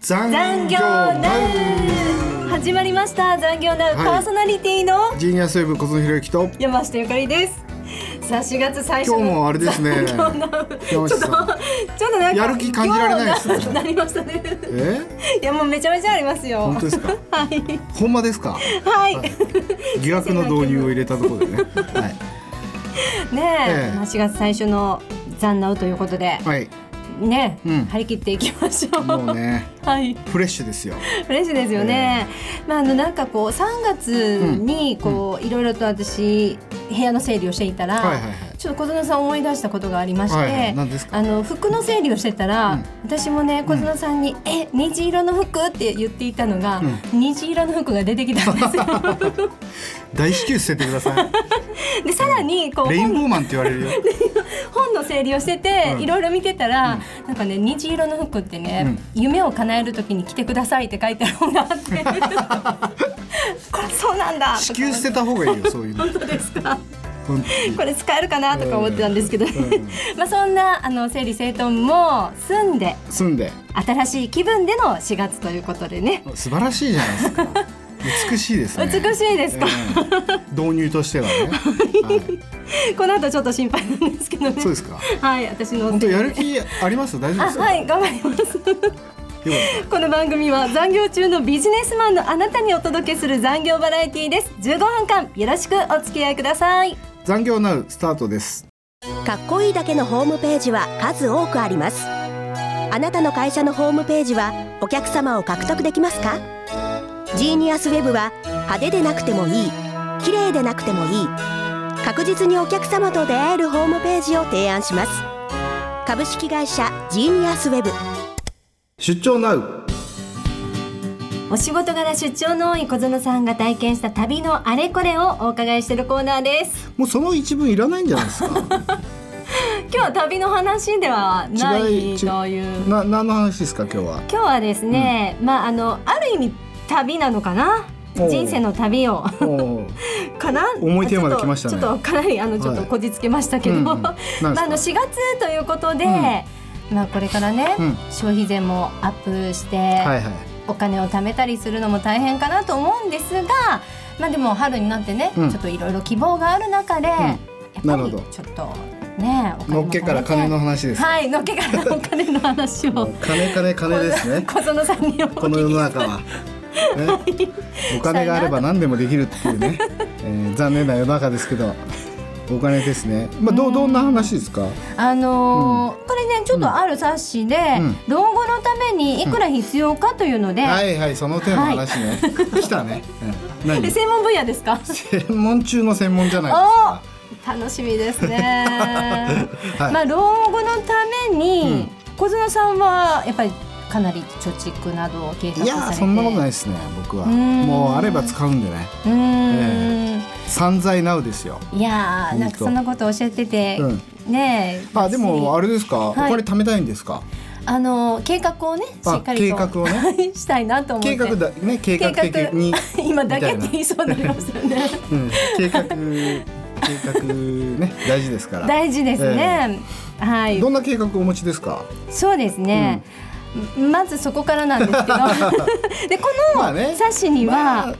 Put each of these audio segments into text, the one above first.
残業ナウ始まりました。残業ナウ、パーソナリティのジーニアスウェブ小園博之と山下ゆかりです。さあ4月最初の今日もあれですね。 ちょっとなんかやる気感じられないですね。 なりましたね。いやもうめちゃめちゃありますよ。 本当ですか。 はい。 ほんまですか。 はい。 疑惑の導入を入れたところでね。はい。 ねえ、4月最初の残ナウということで。 はい。 ね、張り切っていきましょう。 もうね、 はい、 フレッシュですよ。 フレッシュですよね。なんかこう3月にこういろいろと私部屋の整理をしていたら、ちょっと小園さん思い出したことがありまして、 何ですか？ 服の整理をしてたら、私もね小園さんに、虹色の服って言っていたのが、虹色の服が出てきたんですよ。 大至急捨ててください。でさらにこうレインボーマンって言われるよ。 本の整理をしてていろいろ見てたら、なんかね虹色の服ってね、夢を叶えるときに着てくださいって書いてある本があってこれそうなんだ。 至急捨てた方がいいよそういうの。 本当ですか。これ使えるかなとか思ってたんですけど、そんな整理整頓も済んで新しい気分での4月ということでね。 素晴らしいじゃないですか。美しいですね。 美しいですか。 導入としてはね。 この後ちょっと心配なんですけどね。 そうですか。 はい、私の本当やる気あります？大丈夫ですか？ はい、頑張ります。この番組は残業中のビジネスマンのあなたにお届けする残業バラエティです。15分間よろしくお付き合いください。 残業ナウスタートです。 かっこいいだけのホームページは数多くあります。あなたの会社のホームページはお客様を獲得できますか？ジーニアスウェブは派手でなくてもいい、綺麗でなくてもいい、確実にお客様と出会えるホームページを提案します。株式会社ジーニアスウェブ。 出張ナウ。 お仕事柄出張の多い小園さんが体験した旅のあれこれをお伺いしているコーナーです。 もうその一文いらないんじゃないですか。 今日は旅の話ではないという。 何の話ですか今日は。 今日はですね、ある意味旅なのかな、人生の旅をかな、 重いテーマで来ましたね。 ちょっとかなりちょっとこじつけましたけど、4月ということで、これからね、消費税もアップして、お金を貯めたりするのも大変かなと思うんですが、でも春になってね、ちょっといろいろ希望がある中で、やっぱりちょっとね、 のっけから金の話です。 はい、のっけからお金の話を金ですね。 小園さんにこの世の中はお金があれば何でもできるっていうね、残念な世の中ですけど、お金ですね。どんな話ですか？これねちょっとある冊子で、老後のためにいくら必要かというので、 その手の話ね、来たね。 何？専門分野ですか？ 専門中の専門じゃないですか。 楽しみですね。老後のために、小園さんはやっぱりかなり貯蓄などを計画されて。 いやそんなことないですね。僕はもうあれば使うんでね。散財ナウですよ。 いやなんかそんなこと教えてて、ね。 でもあれですか、お金貯めたいんですか？ 計画をねしっかりとしたいなと思って。 計画的に今だけって言いそうになりましたよね。 計画ね大事ですから。 大事ですね。はい。 どんな計画をお持ちですか？ そうですね。まずそこからなんですけどでこの冊子には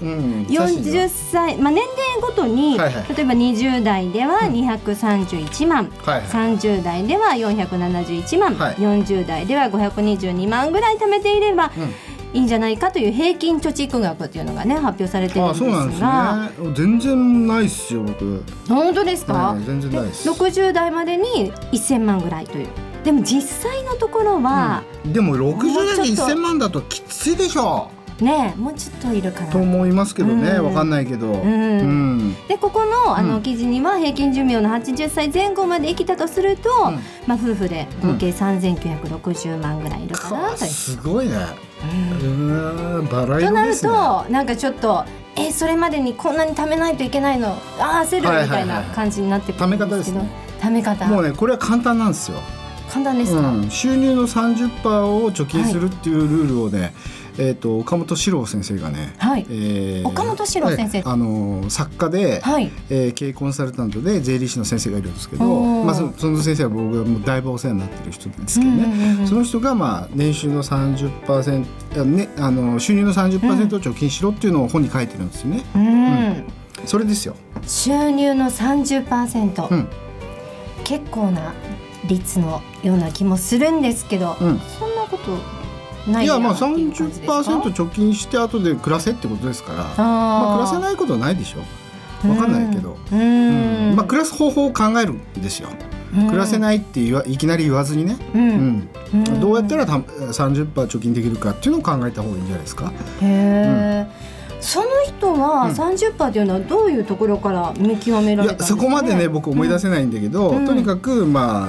40歳、年齢ごとに、例えば20代では231万、30代では471万、40代では522万ぐらい貯めていればいいんじゃないかという平均貯蓄額というのがね発表されているんですが。 そうなんですね。全然ないっすよ僕。 本当ですか？ 全然ないです。 60代までに1000万ぐらいという。でも実際のところは、 でも60代で1000万だときついでしょね。もうちょっといるかなと思いますけどね。わかんないけど。 でここの記事には平均寿命の80歳前後まで生きたとすると、夫婦で合計3960万ぐらいいるかなという。 すごいね。バラ色ですね。 となるとなんかちょっとそれまでにこんなに貯めないといけないの焦るみたいな感じになってくるんですけど、貯め方もうねこれは簡単なんですよ。 簡単ですか？ 収入の 30% を貯金するっていうルールをね、 岡本史郎先生がね、 岡本史郎先生、 作家で、経営コンサルタントで税理士の先生がいるんですけど、その先生は僕がもうだいぶお世話になってる人ですけどね、その人が、年収の 30%、収入の 30% を貯金しろっていうのを本に書いてるんですよね。それですよ。 収入の 30%、結構な率のような気もするんですけど、そんなことないやなっていう感じですか。30% 貯金して後で暮らせってことですから、暮らせないことはないでしょ。分かんないけど、暮らす方法を考えるんですよ。暮らせないっていきなり言わずにね、どうやったら 30% 貯金できるかっていうのを考えた方がいいんじゃないですか。 その人は 30% というのはどういうところから見極められたんですかね。 そこまでね僕思い出せないんだけど、とにかく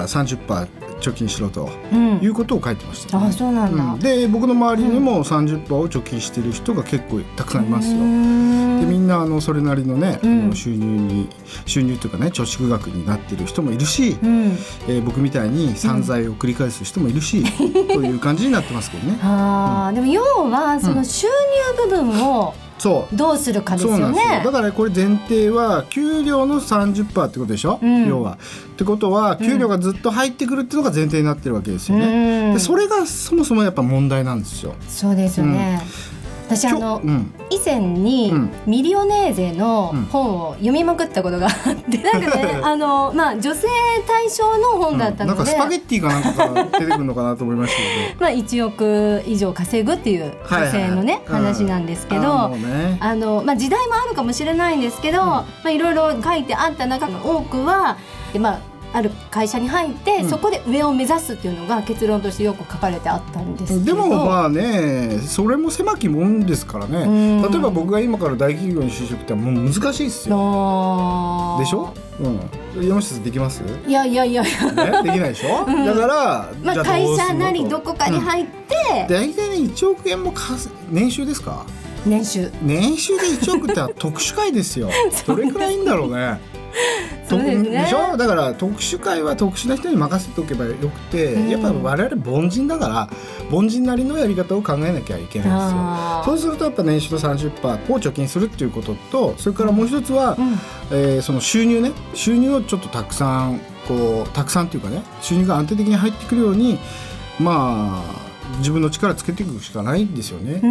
30% 貯金しろということを書いてましたね。 そうなんだ。 で僕の周りにも 30% を貯金している人が結構たくさんいますよ。でみんなそれなりのね、収入というかね貯蓄額になっている人もいるし、僕みたいに散財を繰り返す人もいるし、という感じになってますけどね。 でも要はその収入部分をどうするかですよね。 そうなんですよ。だからこれ前提は給料の 30% ってことでしょ、要は。ってことは給料がずっと入ってくるっていうのが前提になってるわけですよね。でそれがそもそもやっぱ問題なんですよ。 そうですよね。私以前にミリオネーゼの本を読みまくったことがあってなんかね女性対象の本だったので、 なんかスパゲッティかなんかが出てくるのかなと思いましたけど 1億以上稼ぐっていう女性のね、話なんですけど、時代もあるかもしれないんですけど、いろいろ書いてあった中の多くはある会社に入って、そこで上を目指すっていうのが結論としてよく書かれてあったんですけど、 でもそれも狭きもんですからね。例えば僕が今から大企業に就職ってもう難しいですよ。でしょ。山下さんできます？ いや、ね、できないでしょ。だから会社なりどこかに入って、 大体ね1億円も年収ですか？年収で1億って特殊会ですよ。どれくらいいんだろうね。 そうですね。 でしょ。だから特殊会は特殊な人に任せておけばよくて、やっぱり我々凡人だから凡人なりのやり方を考えなきゃいけないんですよ。そうするとやっぱ年収の 30% を貯金するっていうことと、それからもう一つは、その収入をちょっとたくさんっていうかね、収入が安定的に入ってくるように自分の力つけていくしかないんですよね。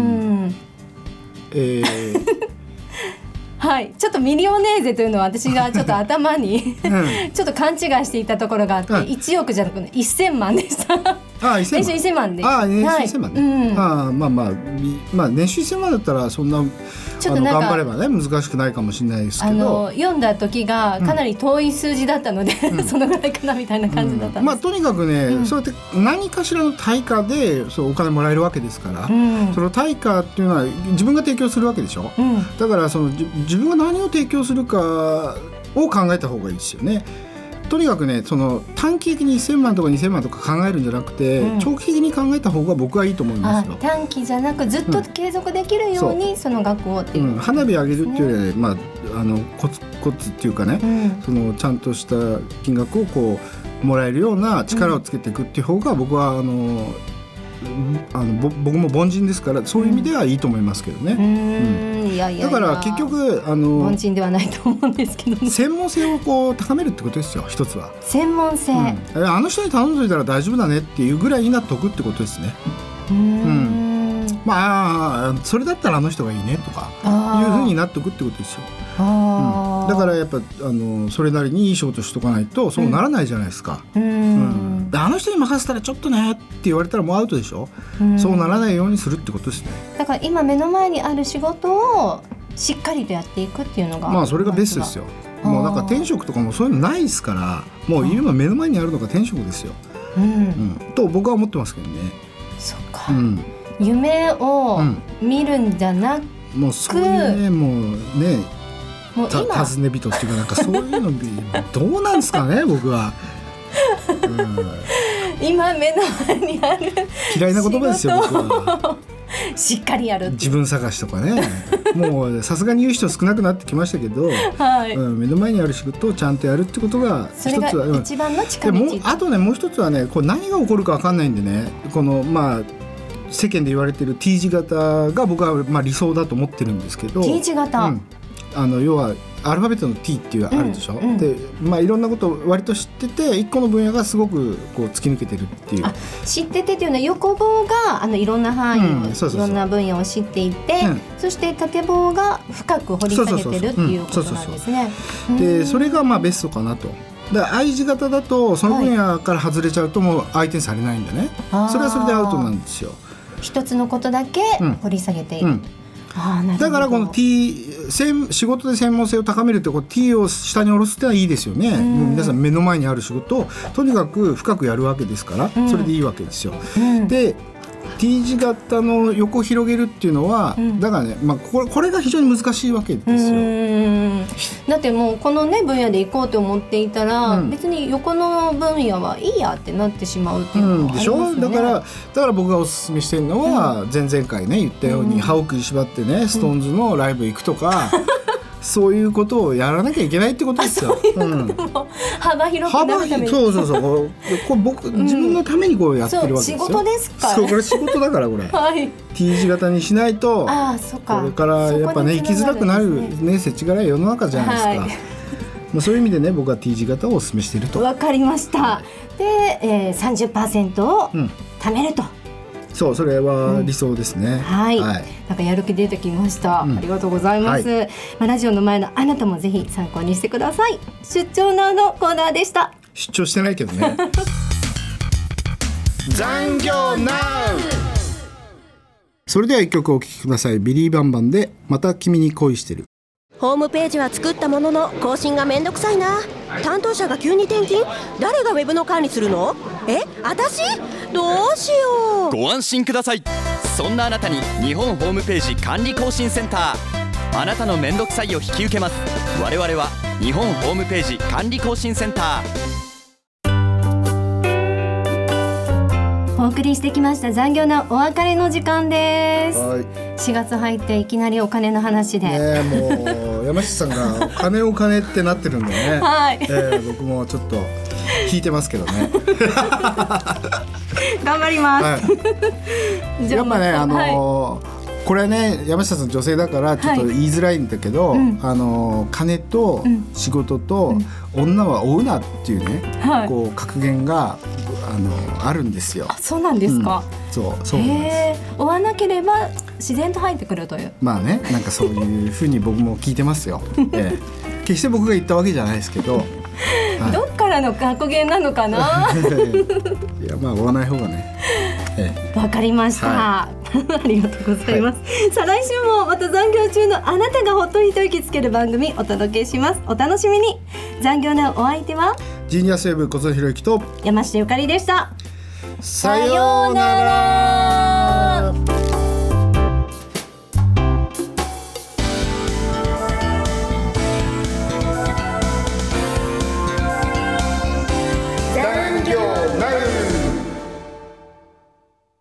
はい、ちょっとミリオネーゼというのは私がちょっと頭にちょっと勘違いしていたところがあって、1億じゃなくて1000万でした。年収1000万で。 年収1000万ね。年収1000万だったらそんな頑張ればね難しくないかもしれないですけど、 読んだ時がかなり遠い数字だったので、そのぐらいかなみたいな感じだったんです。 とにかくね、そうやって何かしらの対価でお金もらえるわけですから、その対価っていうのは自分が提供するわけでしょ。だから自分が何を提供するかを考えた方がいいですよね。とにかくね、短期的に1000万とか2000万とか考えるんじゃなくて、長期的に考えた方が僕はいいと思いますよ。 短期じゃなくずっと継続できるように、その額をっていう、 花火上げるっていうよりはね、コツっていうかね、ちゃんとした金額をもらえるような力をつけていくっていう方が僕は僕も凡人ですから、そういう意味ではいいと思いますけどね。だから結局凡人ではないと思うんですけどね。 専門性を高めるってことですよ。一つは専門性、 あの人に頼んどいたら大丈夫だねっていうぐらいになっておくってことですね。それだったらあの人がいいねとかいうふうになっておくってことですよ。だからやっぱそれなりにいい仕事しとかないとそうならないじゃないですか。あの人に任せたらちょっとねって言われたらもうアウトでしょ。そうならないようにするってことですね。 だから今目の前にある仕事をしっかりとやっていくっていうのがそれがベストですよ。もうなんか転職とかもそういうのないですから、もう今目の前にあるのが転職ですよ。と僕は思ってますけどね。 そっか、夢を見るんじゃなく、 もうそういうね、もう尋ね人っていうか、なんかそういうのどうなんですかね僕は。 今目の前にある嫌いな言葉ですよ僕は。 しっかりやる自分探しとかね。もうさすがに言う人少なくなってきましたけど、目の前にある仕事をちゃんとやるってことが一つは、 それが一番の近道。 あとね、もう一つはね、何が起こるか分かんないんでね、 世間で言われている T 字型が僕はまあ理想だと思ってるんですけど、 T 字型、 要はアルファベットの T っていうあるでしょ、で、まあ、いろんなことを割と知ってて一個の分野がすごくこう突き抜けてるっていう。 知っててっていうのは横棒がいろんな範囲を、いろんな分野を知っていて、そして縦棒が深く掘り下げてるっていうことなんですね。 でそれがまあベストかなと。だから I 字型だとその分野から外れちゃうともう相手にされないんでね、それはそれでアウトなんですよ。 一つのことだけ掘り下げている、 だからこの T 仕事で専門性を高めるってこう T を下に下ろすってのはいいですよね。もう皆さん目の前にある仕事をとにかく深くやるわけですから、それでいいわけですよ。で T 字型の横を広げるっていうのは、だからね、まあ、これが非常に難しいわけですよ。 だってもうこのね分野で行こうと思っていたら、別に横の分野はいいやってなってしまうっていうのはありますよね。 でしょ。だから僕がおすすめしてるのは、前々回ね言ったように、歯を食いしばってねストーンズのライブ行くとか、そういうことをやらなきゃいけないってことですよ。 幅広くなるために。 そうこれ僕自分のためにこうやってるわけですよ。 仕事ですから。 そうこれ仕事だからこれ。T 字型にしないとこれからやっぱね生きづらくなるね世知辛い世の中じゃないですか。もうそういう意味でね僕は T 字型をお勧めしていると。 わかりました。で、30% を貯めると。 そうそれは理想ですね。 なんかやる気出てきました。ありがとうございます。ラジオの前のあなたもぜひ参考にしてください。出張ナウのコーナーでした。 出張してないけどね。残業ナウ。それでは一曲お聴きください。ビリー・バンバンでまた君に恋してる。 ホームページは作ったものの更新がめんどくさいな。担当者が急に転勤？誰がウェブの管理するの？私？どうしよう。 ご安心ください。そんなあなたに日本ホームページ管理更新センター。あなたのめんどくさいを引き受けます。我々は日本ホームページ管理更新センター。 お送りしてきました残業のお別れの時間です。4月入っていきなりお金の話で、 もう山下さんがお金ってなってるんでね、僕もちょっと引いてますけどね。 頑張ります。 やっぱねこれね山下さん女性だからちょっと言いづらいんだけど、金と仕事と女は追うなっていうね、こう格言があるんですよ。 そうなんですか。 そうなんです。 追わなければ自然と入ってくるという。 まあねなんかそういうふうに僕も聞いてますよ。決して僕が言ったわけじゃないですけど、 どっからの格言なのかな。 いやまあ追わない方がね。 わかりました。ありがとうございます。さあ来週もまた残業中のあなたがほっと一息つける番組お届けします。お楽しみに。残業のお相手はジーニアスウェブ小園博之と山下ゆかりでした。 さようなら。